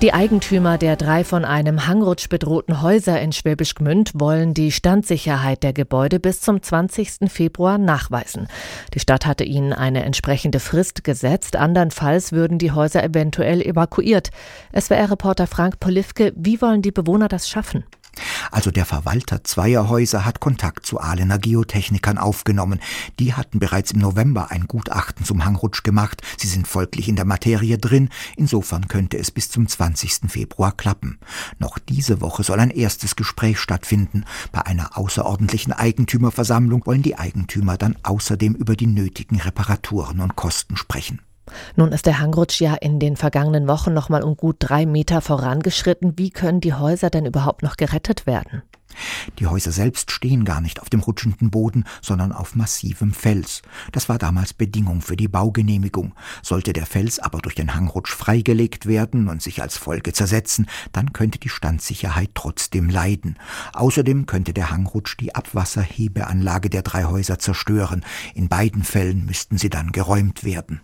Die Eigentümer der 3 von einem Hangrutsch bedrohten Häuser in Schwäbisch Gmünd wollen die Standsicherheit der Gebäude bis zum 20. Februar nachweisen. Die Stadt hatte ihnen eine entsprechende Frist gesetzt, andernfalls würden die Häuser eventuell evakuiert. SWR-Reporter Frank Polifke, wie wollen die Bewohner das schaffen? Also der Verwalter zweier Häuser hat Kontakt zu Ahlener Geotechnikern aufgenommen. Die hatten bereits im November ein Gutachten zum Hangrutsch gemacht. Sie sind folglich in der Materie drin. Insofern könnte es bis zum 20. Februar klappen. Noch diese Woche soll ein erstes Gespräch stattfinden. Bei einer außerordentlichen Eigentümerversammlung wollen die Eigentümer dann außerdem über die nötigen Reparaturen und Kosten sprechen. Nun ist der Hangrutsch ja in den vergangenen Wochen noch mal um gut 3 Meter vorangeschritten. Wie können die Häuser denn überhaupt noch gerettet werden? Die Häuser selbst stehen gar nicht auf dem rutschenden Boden, sondern auf massivem Fels. Das war damals Bedingung für die Baugenehmigung. Sollte der Fels aber durch den Hangrutsch freigelegt werden und sich als Folge zersetzen, dann könnte die Standsicherheit trotzdem leiden. Außerdem könnte der Hangrutsch die Abwasserhebeanlage der 3 Häuser zerstören. In beiden Fällen müssten sie dann geräumt werden.